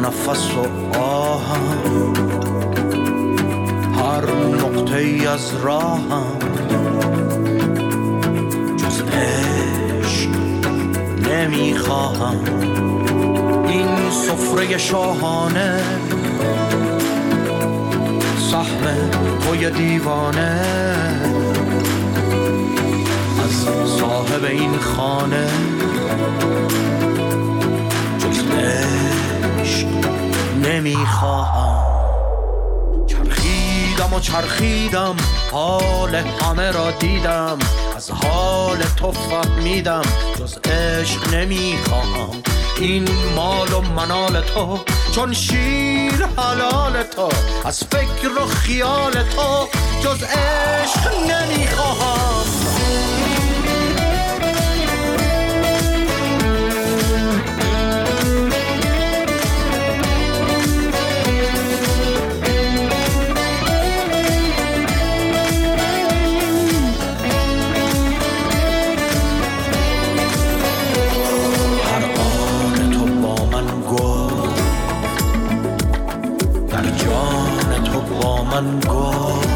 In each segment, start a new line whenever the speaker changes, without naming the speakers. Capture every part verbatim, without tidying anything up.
نفس و آهم، هر نقطه ای از راهم، جز عشق نمیخواهم. این سفره شاهانه، سهم توی دیوانه، از صاحب این خانه، جز عشق نمیخواهم. چرخیدم و چرخیدم، حال همه را دیدم، از حال تو فهمیدم، جز عشق نمیخواهم. این مال و منال تو، چون شیر حلال تو، از فکر و خیال تو، جز عشق نمیخواهم. من گفت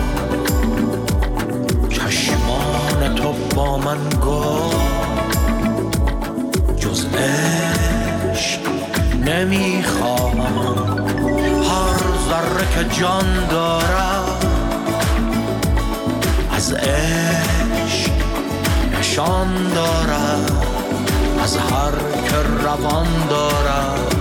چشمان تو با من گفت، جز عشق نمیخواهم. هر ذره که جان دارد از عشق نشان دارد، از هر که روان دارد،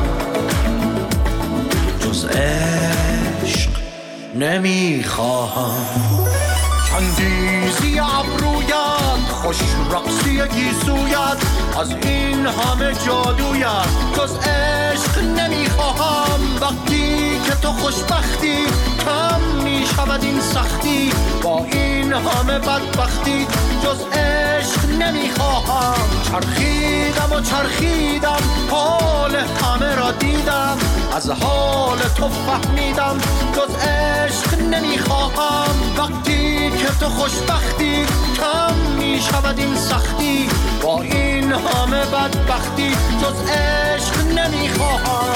جز عشق نمیخواهم. چندیزی ابرویت، خوش رقصی گیسویت، از این همه جادویت، جز عشق نمیخواهم. وقتی که تو خوشبختی، کم میشود این سختی، با این همه بدبختی، جز عشق نمیخواهم. چرخیدم و چرخیدم، حال همه را دیدم، از حال تو فهمیدم، جز عشق نمیخواهم. وقتی که تو خوشبختی، کم میشود این سختی، با این همه بدبختی، جز عشق نمیخواهم.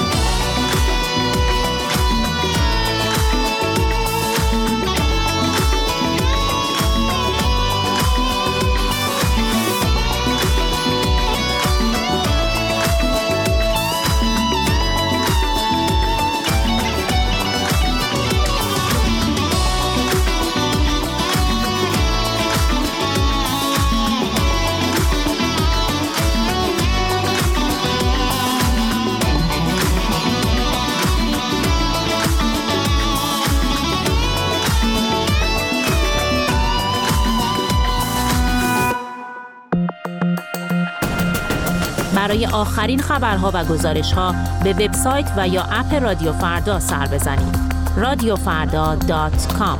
برای آخرین خبرها و گزارش‌ها به وبسایت و یا اپ رادیو فردا سر بزنید. رادیو فردا دات کام.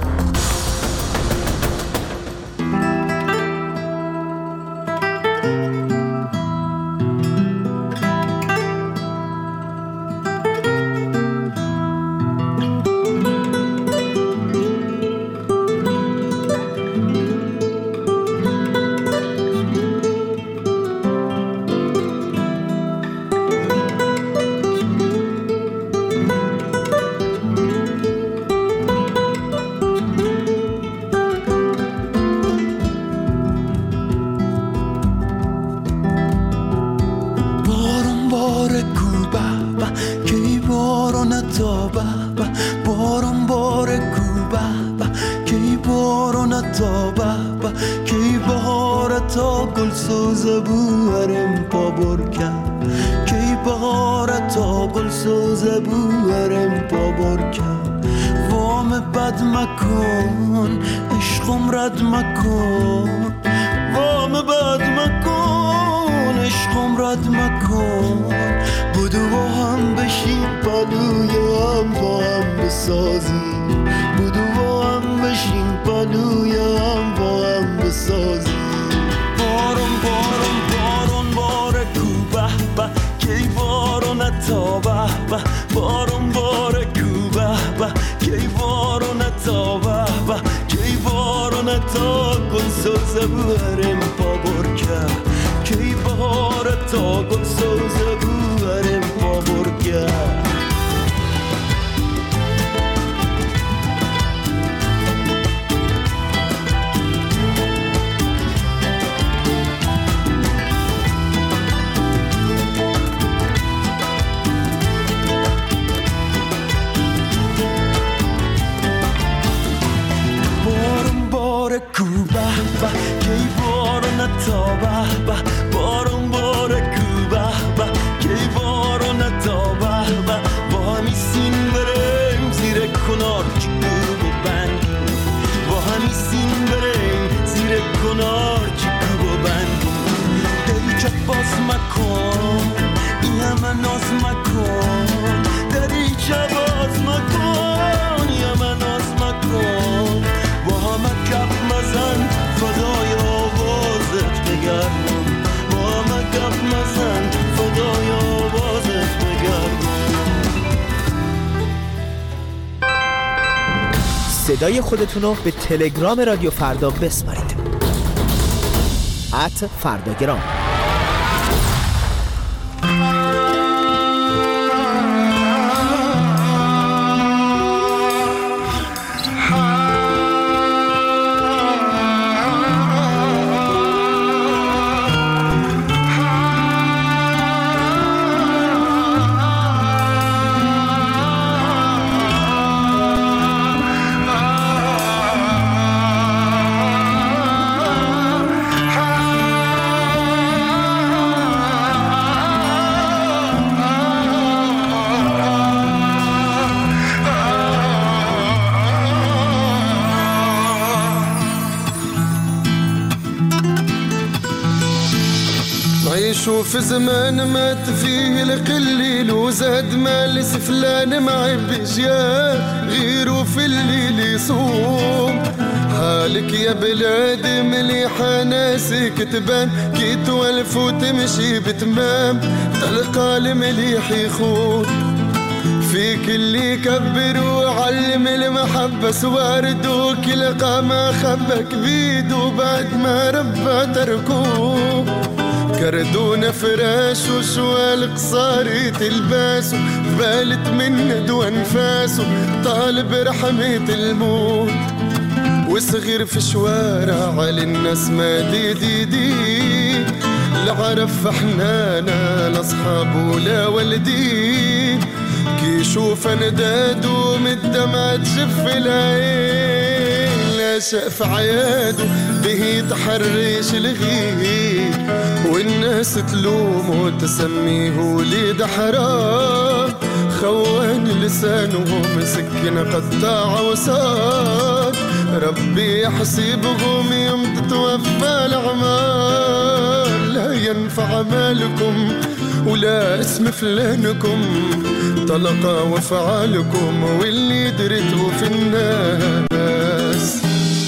کی بهار تا گل سوز بورم پا برگرد. ناز مکن، دریچه باز مکن، یمن ناز مکن، با همه گپ مزن فدای آوازت بگردم، با همه گپ مزن فدای آوازت بگردم.
صدای خودتونو به تلگرام رادیو فردا بسپارید. ات فرداگرام.
شوف زمان مات فيه القليل وزاد مال سفلان ما عبش يا غيره في الليل يصوم. حالك يا بلادي مليحة ناسك تبان كي توالف وتمشي بتمام، تلقى المليح يخون فيك اللي يكبر وعلم المحبة سوارد وكلقى ما خبك بيد وبعد ما ربى تركوه. كردونا فراش وشوال قصاري تلباسه بالت من ندوى انفاسه طالب رحمة الموت. وصغير في شوارع على الناس ما دي دي دي لا عرف حنانا لا صحاب ولا والدين. كي يشوف ندادو من الدمع تشف العين لا شاف عياده به تحرش الغير والناس تلوم وتسميه وليد حرام. خوان لسانه مسكن قطاع وصاد ربي يحسبهم يوم تتوفى الأعمال. لا ينفع مالكم ولا اسم فلانكم طلقا وفعالكم واللي درتوا في الناس.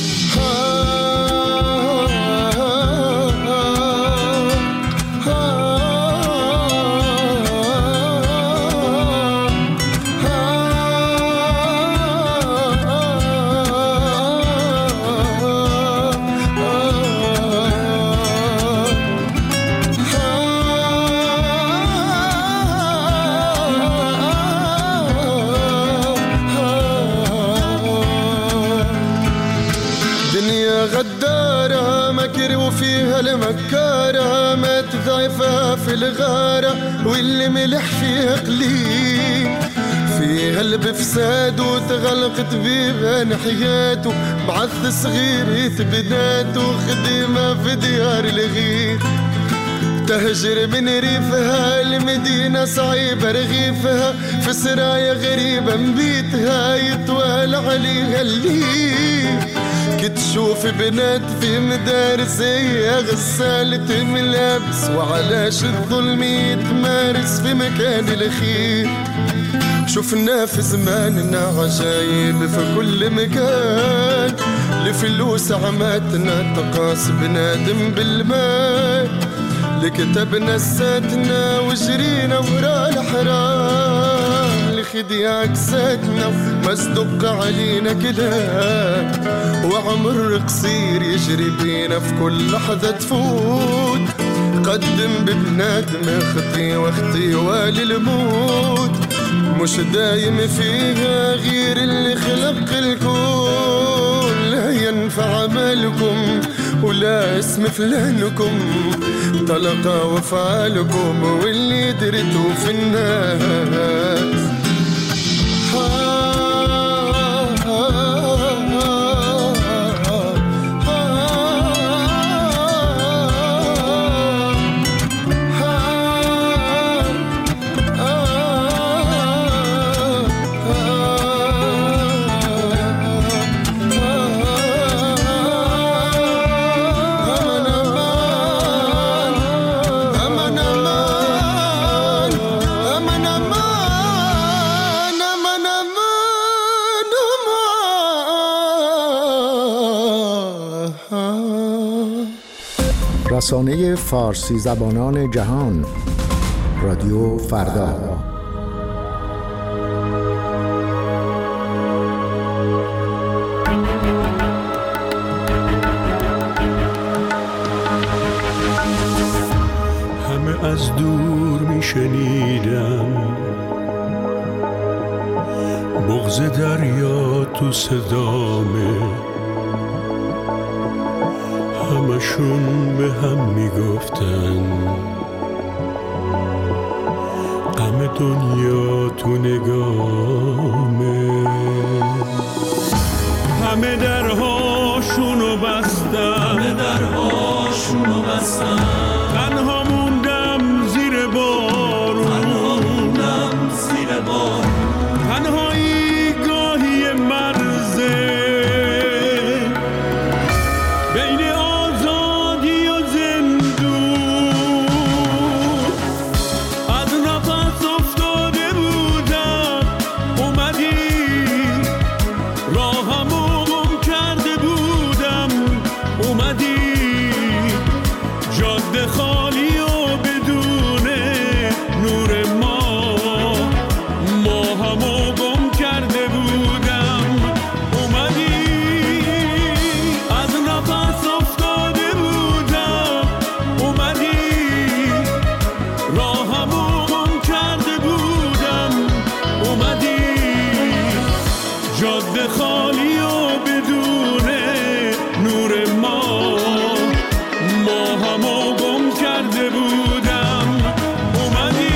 غدارة مكر وفيها المكارة ما تضعفها في الغارة واللي ملح فيها قليل. فيها البفساد وتغلقت بيبان حياته بعث صغير بناته خدمة في ديار الغير. تهجر من ريفها المدينة صعيبة رغيفها في سرايا غريبة مبيتها يطوال عليها الليل. كتشوف بنات في مدارس هي غسالة ملابس وعلاش الظلم يتمارس في مكان الخير. شفنا في زماننا عجايب في كل مكان لفلوس عماتنا تقاس بنادم بالمال. لكتبنا ساتنا وجرينا ورا الحرام لخديع كساتنا مصدق علينا كلام. وعمر قصير يجري بينا في كل لحظة تفوت قدم ببنادم اختي واختي والي الموت. مش دايم فيها غير اللي خلق الكون. لا ينفع مالكم ولا اسم فلانكم طلقا وفعالكم واللي درتوا في الناس.
رسانه فارسی زبانان جهان، رادیو فردا.
همه از دور می شنیدم بغض دریا تو صدامه، همشون به هم میگفتن غم دنیا تو نگامه. همه درهاشونو بستن، همه درهاشونو بستن، تنها موندم زیر بارون، تنها موندم زیر بارون، تنهایی گاهی مرزه بین آزادی و زندون. از نفس افتاده بودم اومدی، راهمو گم کرده بودم اومدی، جاده خالی و بدون نور ما، ماهمو گم کرده بودم اومدی. از نفس افتاده بودم اومدی، راهمو گم کرده بودم اومدی، جاده خالی و بدون نور ما، ماهمو گم کرده بودم اومدی.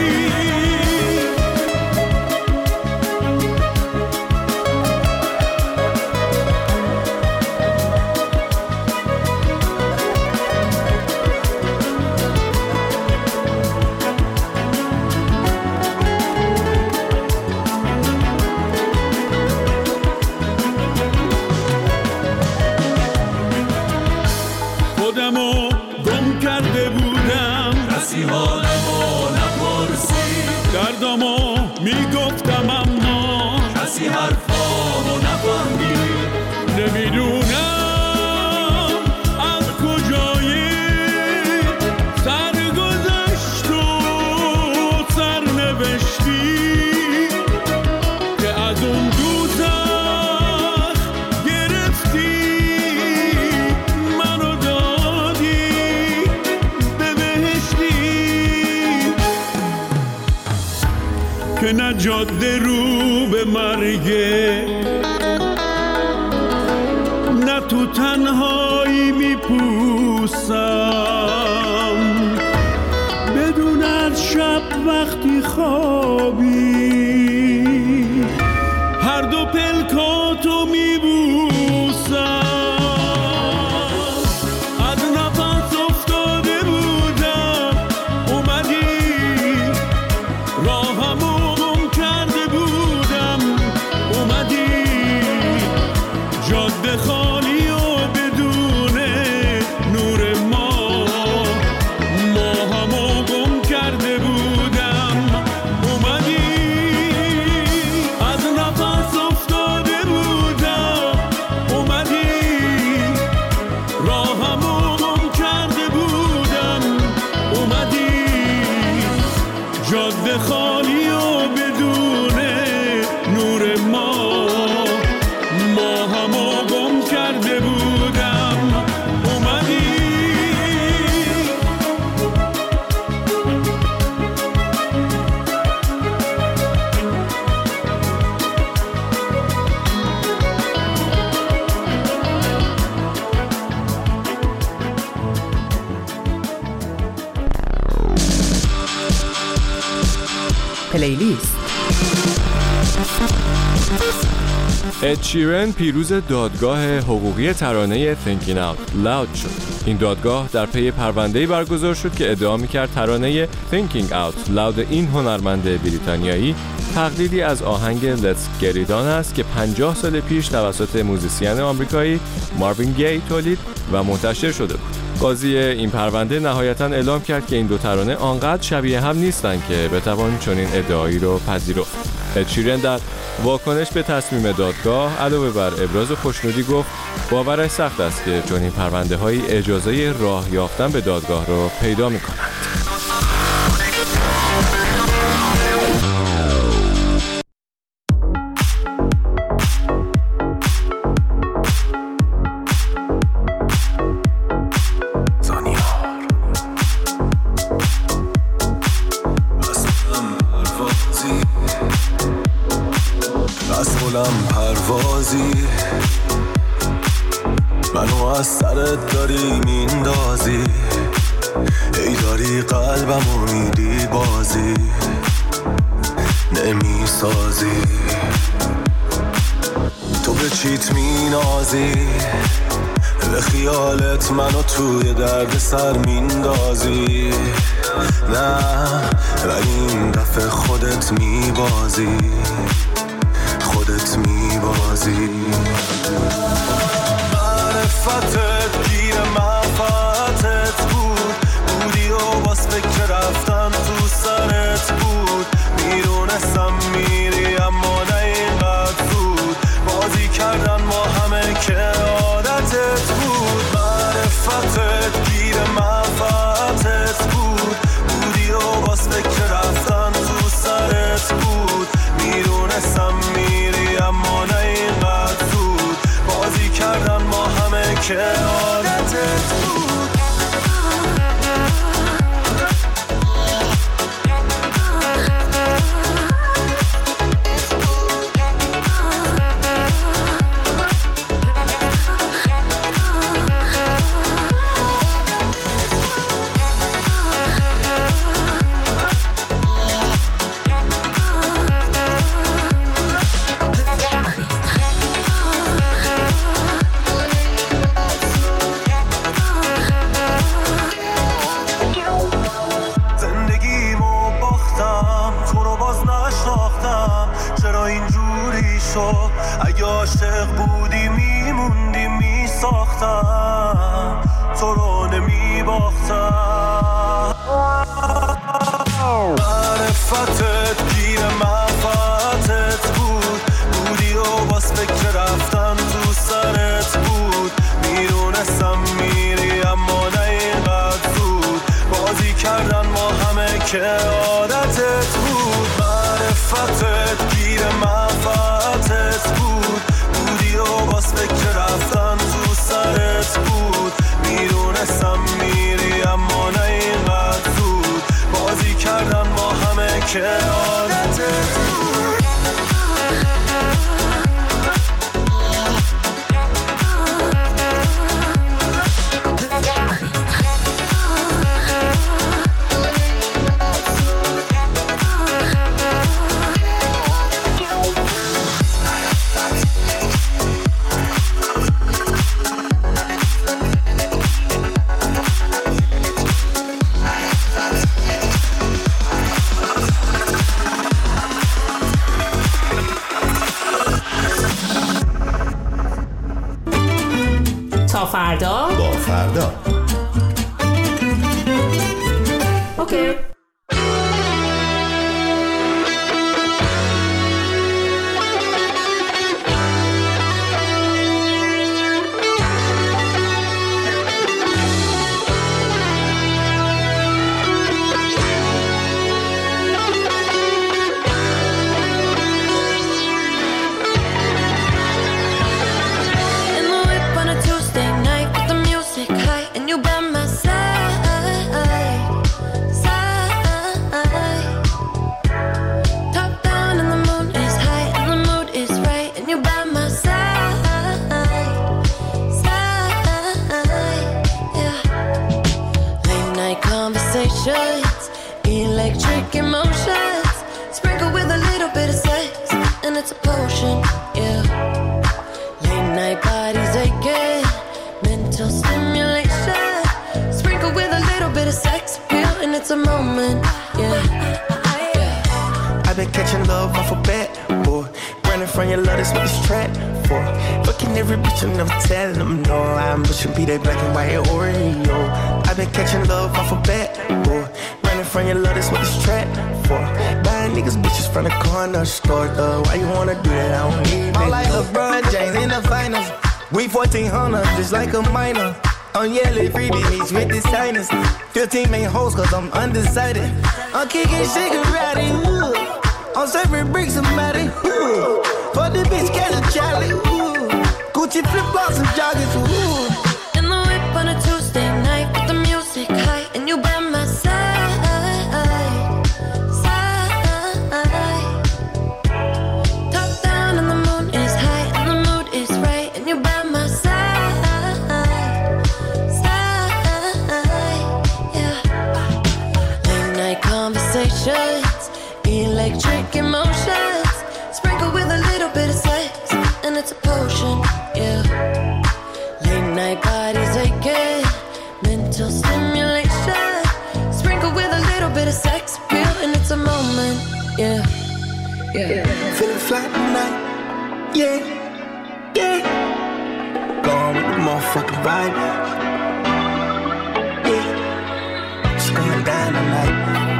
خودمو گم کرده بودم، کسی حالمو نپرسید، دردمو میگفتم اما کسی حرفامو نفهمید. نمیدونم از کجای سرگذشت و سرنوشتی که از اون دوزخ گرفتی منو دادی به بهشتی، که نه جاده رو به مرگه، نه تو تنهایی میپوسم، بدون از شب وقتی خوابی هر دو پلکاتو میبوسم. از نفس افتاده بودم اومدی، راهمو گم کرده بودم اومدی، جاده خالی و بدون نور ما، ماهمو گم کرده بودم اومدی. از نفس افتاده بودم اومدی، راهمو گم کرده بودم اومدی، جاده خالی و بدون نور ما، ماهمو گم کرده بودم اومدی.
پلیلیست.
اد شیرن پیروز دادگاه حقوقی ترانه Thinking Out Loud شد. این دادگاه در پی پرونده‌ای برگزار شد که ادعا می‌کرد ترانه Thinking Out Loud این هنرمند بریتانیایی تقلیدی از آهنگ Let's Get It On است که پنجاه سال پیش توسط موزیسین آمریکایی ماروین گی تولید و منتشر شده بود. قاضی این پرونده نهایتاً اعلام کرد که این دو ترانه آنقدر شبیه هم نیستند که بتوان چنین ادعایی رو پذیرفت. اد شیرن در واکنش به تصمیم دادگاه علاوه بر ابراز خوشنودی گفت باورش سخت است که چون این پرونده های اجازه راه یافتن به دادگاه را پیدا می کنند.
پروازی منو از سرت داری میندازی، ای داری قلبمو میدی بازی نمیسازی، تو به چیت مینازی، به خیالت منو توی درد سر میندازی، نه ولی این دفعه خودت میبازی خودت میبازی. معرفتت گیر منفعتت بود، بودی و باز فکر رفتن تو سرت بود، میدونستم میری اما نه اینقدر زود، بازی کردن ما همه که عادتت بود. معرفتت گیر منفعتت بود، بودی و باز فکر رفتن تو سرت بود، میدونستم میری اما نه اینقدر زود، بازی کردن ما همه که عادتت بود. اگه عاشق بودی میموندی میساختم، تو رو نمیباختم. معرفتت گیر منفعتت بود، بودی و باز فکر رفتن تو سرت بود، میدونستم میری اما نه اینقدر زود، بازی کردن ما همه که عادتت بود. معرفتت گیر منفعتت بود، بودی و باز فکر رفتن تو سرت بود، میدونستم میری اما نه اینقدر زود، بازی کردن ما همه که عادتت بود.
تا فردا
با فردا
اوکی. Electric emotions, sprinkle with a little bit of sex, and it's a potion, yeah. Late night bodies aching, mental stimulation, sprinkle with a little bit of sex appeal, and it's a moment, yeah. yeah.
I've been catching love off a bat, boy. Running from your love, that's what this trap for. Fucking every bitch, I'm never telling them no. I'm pushing be that black and white Oreo. I've been catching love off a bat, boy. from your love, that's what this track for. Buying niggas bitches from the corner store, though. Why you wanna do that? I don't need it. I'm like LeBron James in the finals. We fourteen hundred, just like a minor. I'm yelling freebies with the signers. fifteen main hoes, cause I'm undecided. I'm kicking cigarette, ooh. I'm serving bricks, somebody, ooh. For the bitch, catch a Charlie, ooh. Gucci flip-flops and joggers, ooh.
In the whip on a Tuesday night with the music high, and you by my side, side. Top down and the moon is high, and the mood is right, and you by my side, side. Yeah. Late night conversations, electric emotions, sprinkle with a little bit of sex, and it's a potion. Yeah. Late night bodies aching, mental stimulation, sprinkle with a little bit of sex appeal, and it's a moment. Yeah, yeah.
Feeling fly tonight, yeah, yeah. Gone with the motherfucking vibe, yeah. It's going down tonight,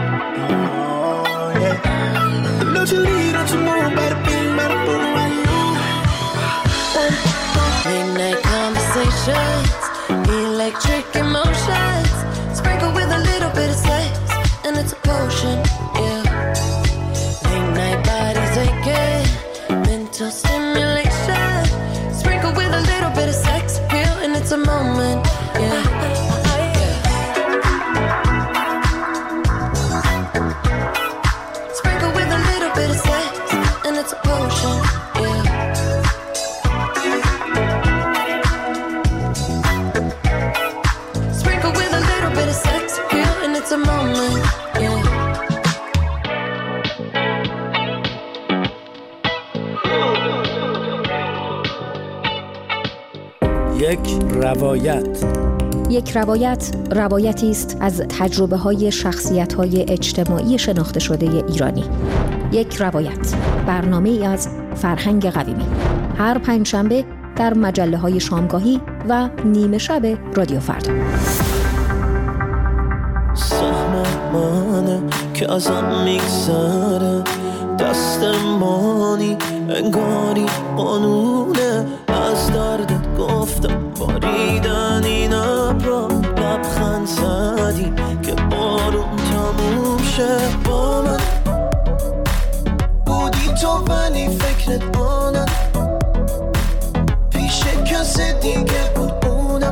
oh yeah. Don't you leave, don't you move, bada bing, bada boom, bada boom.
Late night conversations, electric emotions, sprinkle with a little bit of sex, and it's a potion, yeah. Late night bodies aching, mental stimulation, sprinkle with a little bit of sex appeal, and it's a moment, yeah. Sprinkle with a little bit of sex, and it's a potion, yeah. It's a moment, yeah.
یک روایت.
یک روایت روایتی است از تجربه های شخصیت های اجتماعی شناخته شده ایرانی. یک روایت، برنامه ای از فرهنگ قویمی، هر پنجشنبه در مجله های شامگاهی و نیمه شب رادیو فردا.
سهممانه که ازم میگذره، دستمانی انگاری قانونه. از دردت گفتم باریدن این ابرا، لبخند زدی که بارون تموم شه. با من بودی تو ولی فکرت آنم، پیش کسی دیگه بود اونم،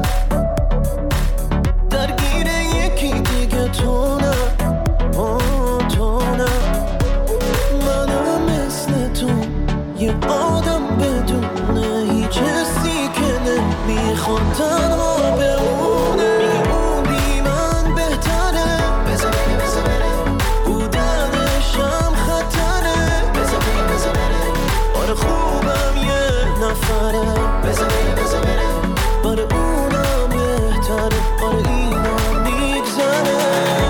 درگیر یکی دیگه تو نه، تو نه. منم مثل تو یه آدم بدونه هیچ حسی که نمیخواد تنها بمونه. میگه اون بی من بهتره، بذار بره بذار بره، بودنشم خطره، بذار بره بذار بره. آره خوبم یه نفره، بذار بره بذار بره. آره اونم بهتره، آره اینم میگذره.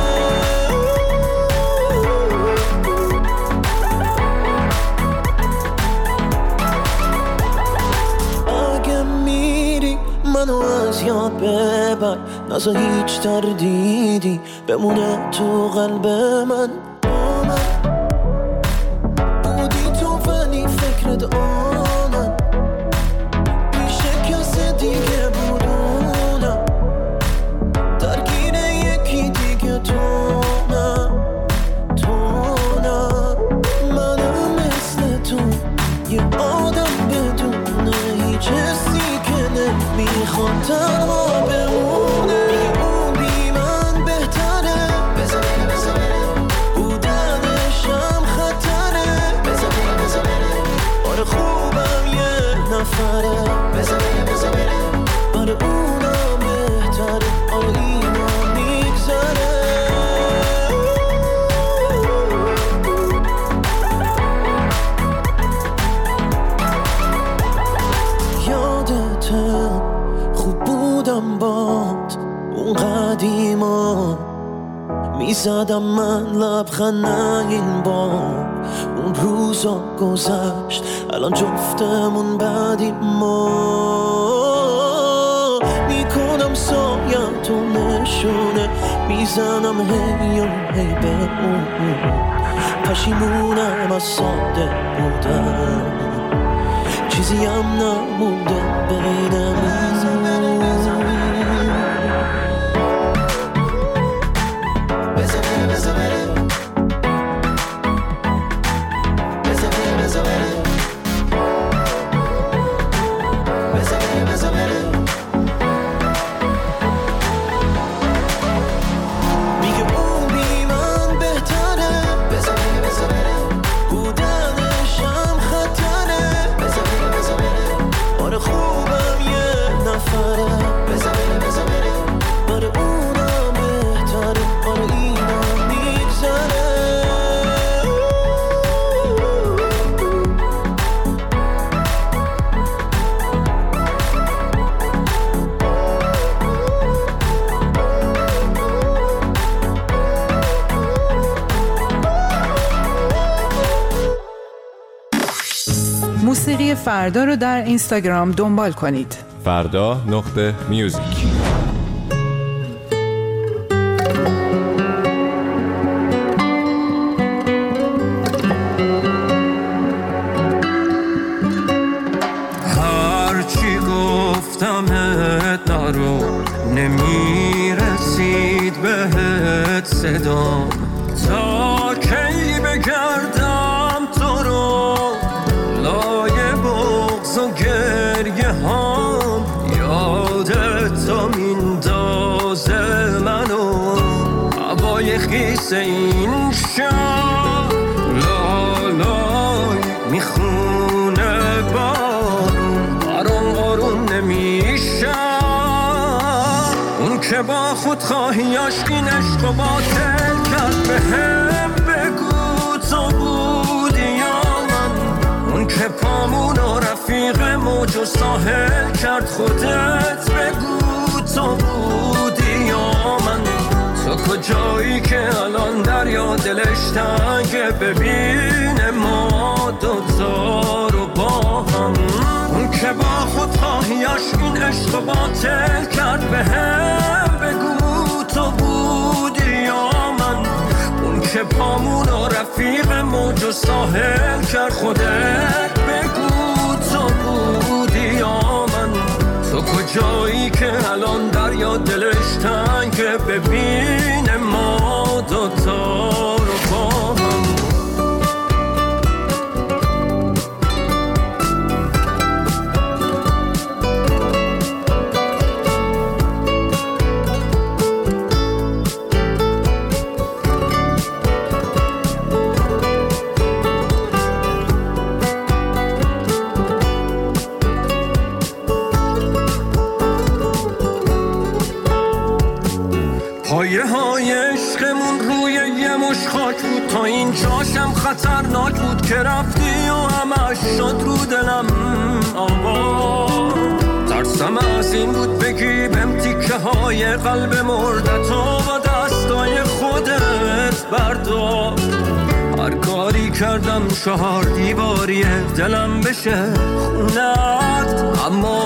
اگه میری منو از یاد ببر، نذار هیچ تردیدی بمونه تو قلب من. با من بودی تو ولی فکرت آنم، پیش کسی دیگه بودونم، درگیر یکی دیگه تو نه، تو نه. منم مثل تو یه آدم بدونه هیچ حسی که نمیخواد تنها بمونه. میگه اون بی من بهتره، بذار بره بذار بره، بودنشم خطره، بذار بره بذار بره. آره خوبم یه نفره، بذار بره بذار بره. آره اونم بهتره، آره اینم میگذره. یادته خوب بودم باد اون قدیما، میزدم من لبخند نه این بار. اون روزا گذشت الان جفتمون بعدیم، ما میکنم سایم تو نشونه، میزنم هی و هی به اون، پشیمونم از ساده بودم، چیزی هم نمونده بینمون.
موسیقی فردا رو در اینستاگرام دنبال کنید.
فردا نقطه میوزیک.
هرچی گفتم نرو نمیرسید بهت صدام، تا کی بگردم تو رو لای بغض و گریه هام، یادت تا میندازه منو هوای خیس این شهر، لالای میخونه بارون برام آروم نمیشه، اون که با خود خواهیاش این عشق و باطل کرد بهم بگو تو بودی یا من، اون که پامون و رفیق موج و ساحل کرد خودت بگو تو بودی یا من، تو کجایی که الان دریا دلش تنگه ببینه ما دوتا رو با هم، اون که با خود خواهیاش این عشق و باطل کرد بهم بگو تو بودی یا من، اون که پامون و رفیق موج و ساحل کرد خودت بگو تو بودی یا من، تو کجایی که الان دریا دلش تنگه ببینه ما دوتا رو با هم. پایه های عشقمون روی یه مش خاک بود، تا این جاشم خطرناک بود که رفتی و همش شد رو دلم آوا، ترسم از این بود بگی بهم تیکه های قلب مردتو با دستای خودت بردار، هر کاری کردم چهار دیواریه دلم بشه خونت اما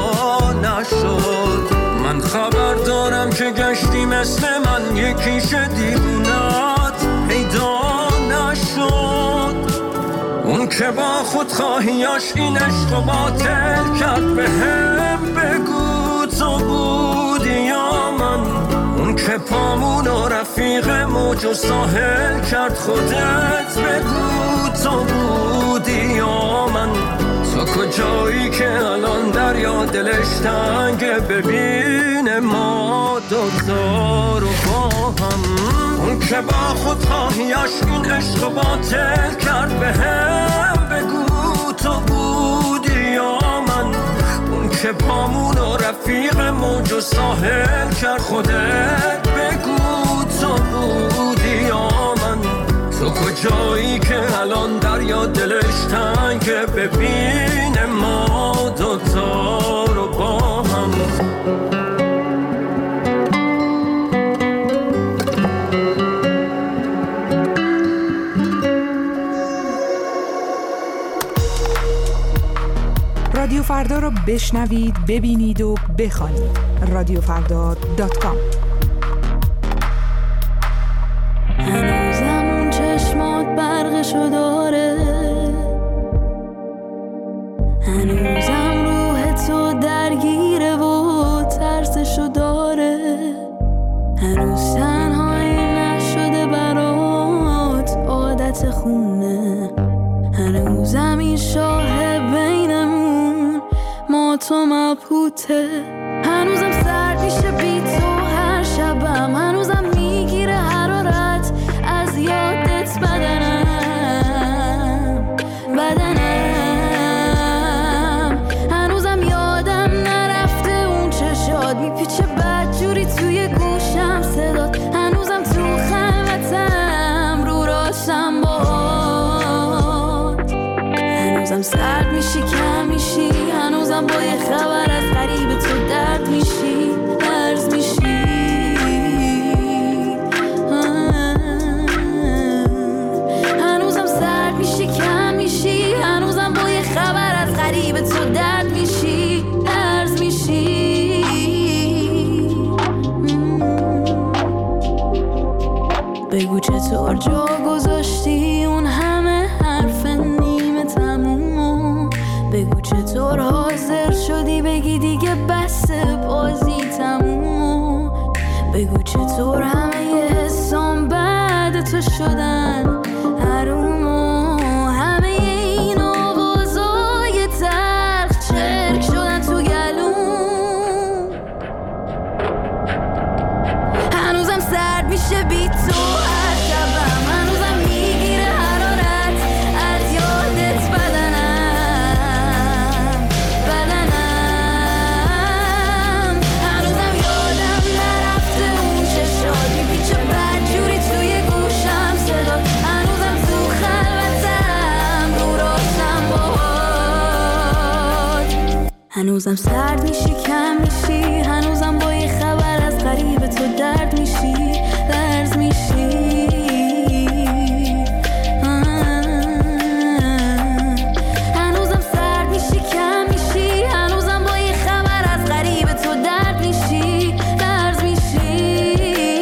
نشد، من خبر دارم که گشتی مثل من یکیش دیوونت پیدا نشد، اون که با خود خواهیاش این عشق و باطل کرد بهم بگو تو بودی یا من، اون که پامون و رفیق موج و ساحل کرد خودت بگو تو بودی یا من، تو کجایی که الان دریا دلش تنگه ببینه ما دوتا رو با هم، اون که با خود خواهیاش این عشق و باطل کرد بهم بگو تو بودی یا من، اون که پامون و رفیق موج و ساحل کرد خودت بگو تو بودی یا من، تو کجایی که الان دریا دلش تنگه ببینه ما دوتا رو با هم.
رادیو فردا رو بشنوید، ببینید و بخوانید. رادیو فردا دات کام
هنوزم روح تو درگیره و ترسشو داره، هنوز تنهایی نشده برات عادت خونه، هنوزم این شاه بینمون ما تو مبهوته، هنوزم سرد میشه بی تو هر شبم، هنوزم میگیره حرارت از یادت بدنم بدنم، هنوزم یادم نرفته اون چشات میپیچه بدجوری توی گوشم صدات، هنوزم تو خلوتم رو راشم باد، هنوزم سرد میشی کم میشی، هنوزم با یه خبر از غریب تو درد میشی درز میشی، هنوزم سرد میشی کم میشی، هنوزم با یه خبر از غریب تو درد میشی درز میشی. بگو چطور جا گذاشتی اون همه حرف نیمه تمومو، بگو چطور حاضر شدی بگی دیگه بس بازی تمومو، بگو چطور همه یه حسام بعد تو شدن حرومو، همه این آوازای تلخ چرک شدن تو گلوم، هنوزم سرد میشه بی تو هر شبم، هنوزم میگیره حرارت از یادت بدنم بدنم، هنوزم یادم نرفته اون چشات میپیچه بدجوری توی گوشم صدات، هنوزم تو خلوتم رو راشم باهات، هنوزم سرد میشی کم میشی، هنوزم با یه خبر از غریب تو درد میشی درز میشی، هنوزم سرد میشی کم میشی، هنوزم با یه خبر از غریب تو درد میشی درز میشی.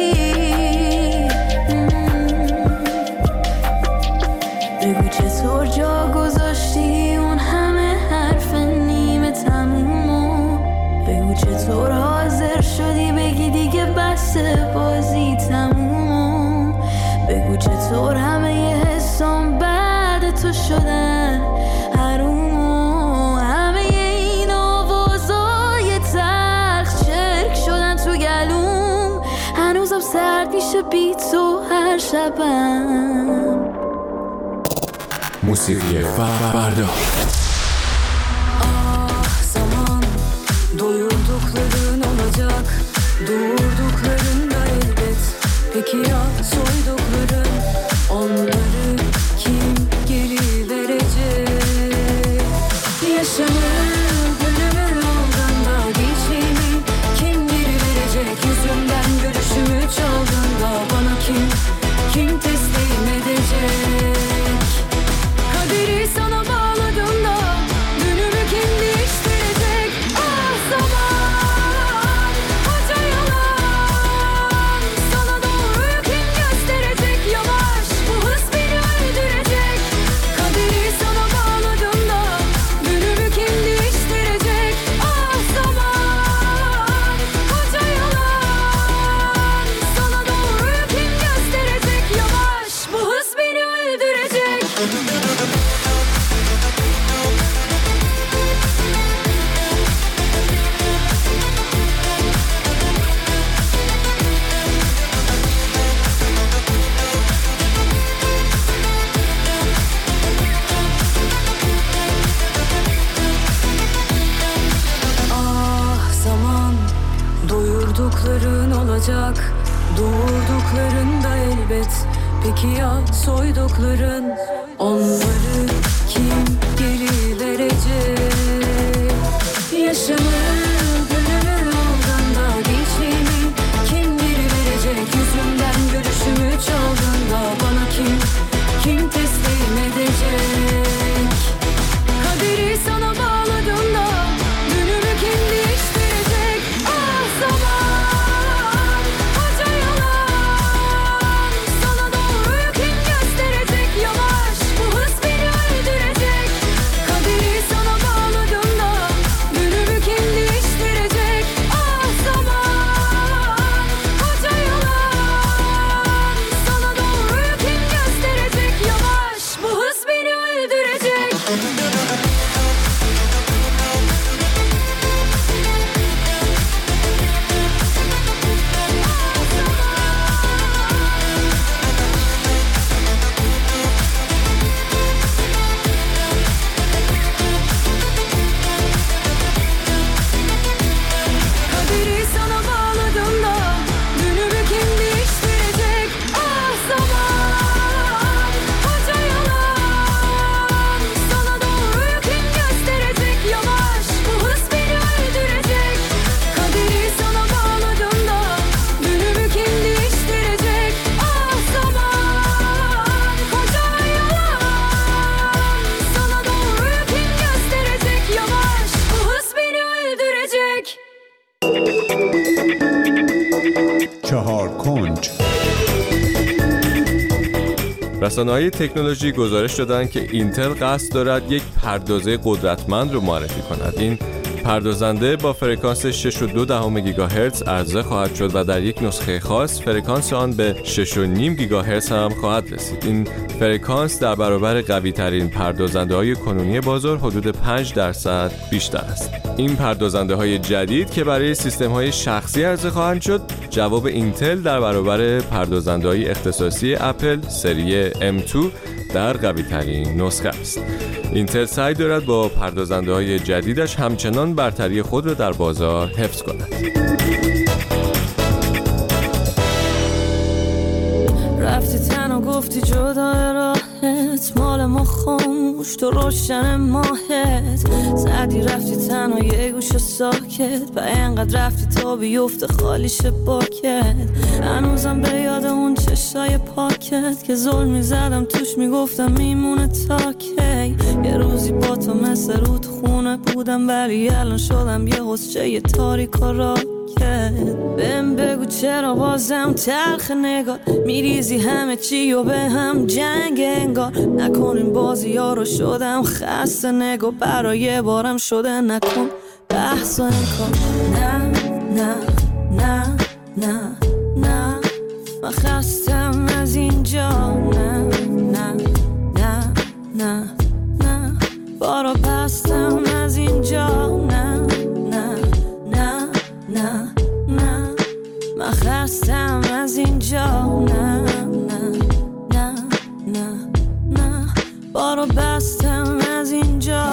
بگو چطور جا گذاشتی اون همه حرف نیمه تمومو، بگو چطور حاضر شدی بگی دیگه بس بازی تمومو، بگو چطور همه یه حسام بعد تو شدن حرومو، همه این آوازای تلخ چرک شدن تو گلوم، هنوزم سرد میشه بی تو هر شبم.
موسیقی فردا.
Ah zaman doyurdukların olacak, doğurduklarında elbet, peki ya soydukların, onları kim geri verecek? Yaşamın gönlümün aldığında geçimi kim geri verecek? Yüzümden görüşümü çaldığında bana kim kim teslim edecek? Kaderi sana bağladığında günümü kim değiştirecek? Ah zaman koca yalan, sana doğruyu kim gösterecek? Yavaş bu hız beni öldürecek. Kaderi sana bağladığında günümü kim değiştirecek? Ah zaman koca yalan, sana doğruyu kim gösterecek? Yavaş bu hız beni öldürecek. Ah zaman doyurdukların olacak, doğurdukların da elbet, peki ya soydukların, onları kim geri verecek? Yaşamın gönlümün aldığında geçimi kim geri verecek? Yüzümden görüşümü çaldığında bana kim kim teslim edecek? Kaderi sana bağladığında günümü kim değiştirecek? Ah zaman koca yalan, sana doğruyu kim gösterecek? Yavaş bu hız beni
رسانه‌های تکنولوژی گزارش دادند که اینتل قصد دارد یک پردازه قدرتمند رو معرفی کند. این پردازنده با فرکانس شش و دو دهم گیگاهرتز عرضه خواهد شد و در یک نسخه خاص فرکانس آن به شش و نیم گیگاهرتز هم خواهد رسید. این فرکانس در برابر قوی ترین پردازنده های کنونی بازار حدود پنج درصد بیشتر است. این پردازنده های جدید که برای سیستم های شخصی عرضه خواهند شد، جواب اینتل در برابر پردازنده های اختصاصی اپل سری ام دو در قوی ترین نسخه است. اینتل سعی دارد با پردازنده های جدیدش همچنان برتری خود را در بازار حفظ کند.
رفتی تنها گفتی جدا راحت، مال ما خاموش تو روشن ماهت، زدی رفتی تنها یه گوش ساکت و اینقدر رفتی تا بیفته خالیش باکت. هنوزم به یاد اون چشای پاکت که ظلم میزدم توش میگفتم میمونه تا کی. یه روزی با تو مثل رود خونه بودم ولی الان شدم یه حسچه یه تاریک و راکت. بهم بگو چرا بازم تلخ نگاه میریزی همه چی و به هم جنگ انگار. نکنین بازی ها رو شدم خسته نگاه برای بارم شده نکن بحث و انکار. نه نه نه نه نه من خستم از اینجا. نه نه نه نه نه بارا بستم از اینجا. نه نه نه نه نه من خستم از اینجا. نه نه نه نه نه بارو بستم از اینجا.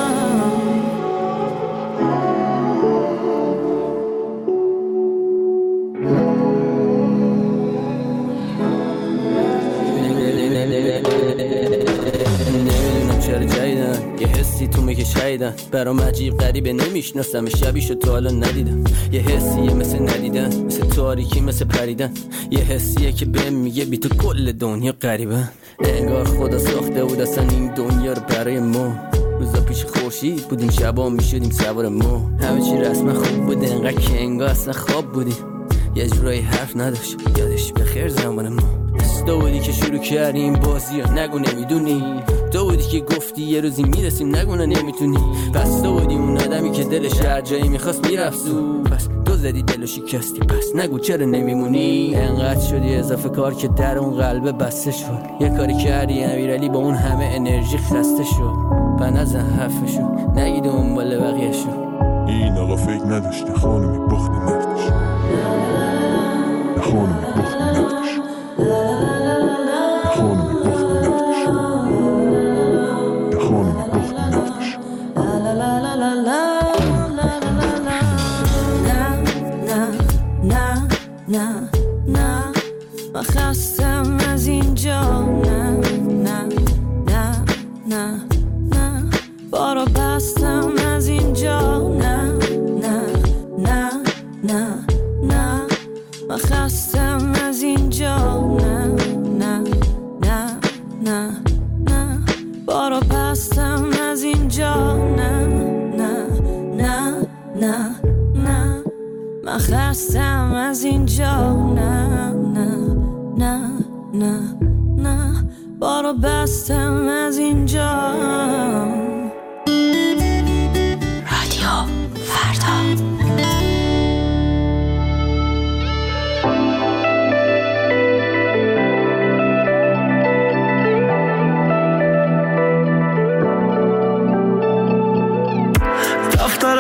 یه حسی تو میگه شایدن برام عجیب غریبه نمیشناسم شبیشو تو حالا ندیدم. یه حسیه مثل ندیدن مثل تاریکی مثل پریدن. یه حسیه که بهم میگه بی تو کل دنیا غریبه. انگار خدا ساخته بود اصلا این دنیا رو برای ما. روزا پیش خورشید بودیم شبا میشدیم سوار ما. همه چی رسما خوب بود انقدر که انگار اصلا خواب بودیم. یه جورایی حرف نداشت یادش بخیر زمان ما. تو بودی که شروع کردیم بازی ها نگو نمیدونی. تو بودی که گفتی یه روزی میرسیم نگو نمیتونی. پس تو بودی اون آدمی که دلش هر جایی میخواست میرفت زو. پس تو زدی دلو شکستی پس نگو چرا نمیمونی. انقدر شدی اضافه کار که در اون قلبه بسته شد. یه کاری کردی امیرعلی با اون همه انرژی خسته شد. و نزن حرفشو نگی دنبال بقیه‌شو.
این آقا فکر نداشته خانمی بخت نداشت. خانمی بخت نداشت. خانمی بخت نداشت. خانمی بخت نداشت.
نه نه نه من خستم از اینجا. نه نه نه نه نه بارو بستم از اینجا. نه نه نه نه نه من خستم از اینجا. نه نه نه نه نه بارو بستم از اینجا. نه نه نه نه نه من خستم از اینجا. نه نه نه نه نه بارو بستم از اینجا.
رادیو فردا.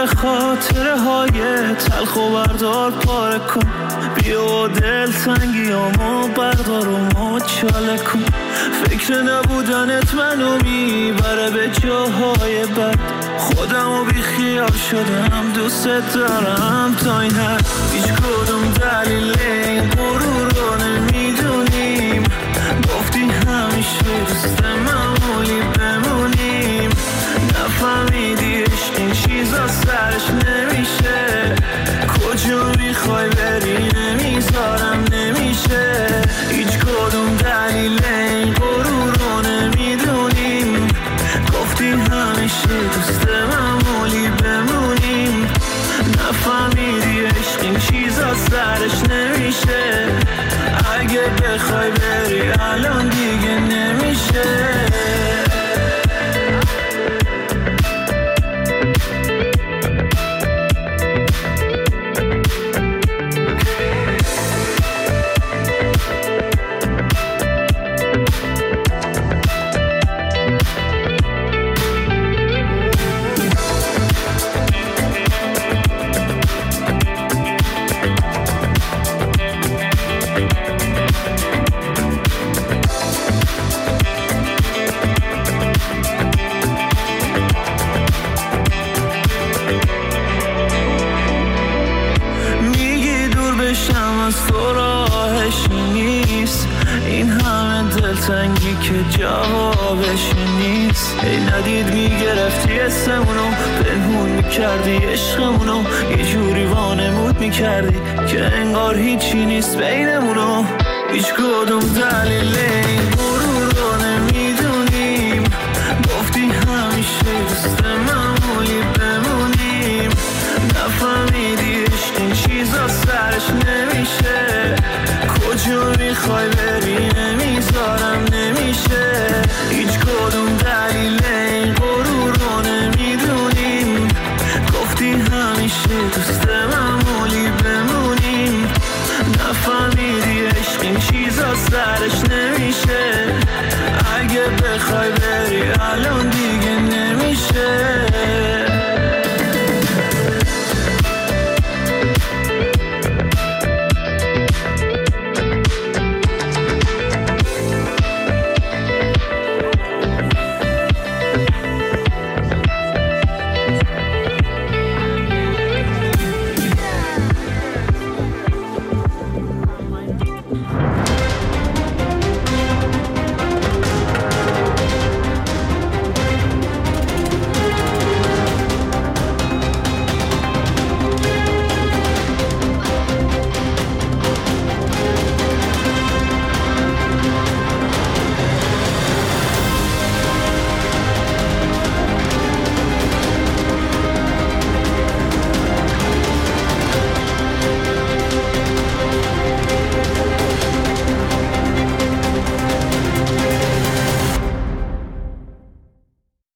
همه خاطره های تلخ و بردار پاره کن، بیا دل تنگیامو بردار و مچاله کن. فکر نبودنت منو میبره به جاهای بد، خودم و بی خیال شدم دوست دارم تا این حد. هیچ کدوم دلیل این غرور رو نمیدونیم، گفتی همیشه دوست معمولی بمونیم. نفهمیدی عشق این چیزا سرش نمیشه، کجا میخوای بری نمیذارم نمیشه. هیچ کدوم دلیل این غرور رو نمیدونیم، گفتی همیشه دوست معمولی بمونیم. نفهمیدی عشق این چیزا سرش نمیشه، اگه بخوای بری الان دیگه نمیشه. تنگی که جوابش نیست. ای ندید میگرفتی اسمونو، پنهون میکردی عشقمونو، یه جوری وانمود میکردی که انگار هیچی نیست بینمونو. هیچ کدوم دلیل این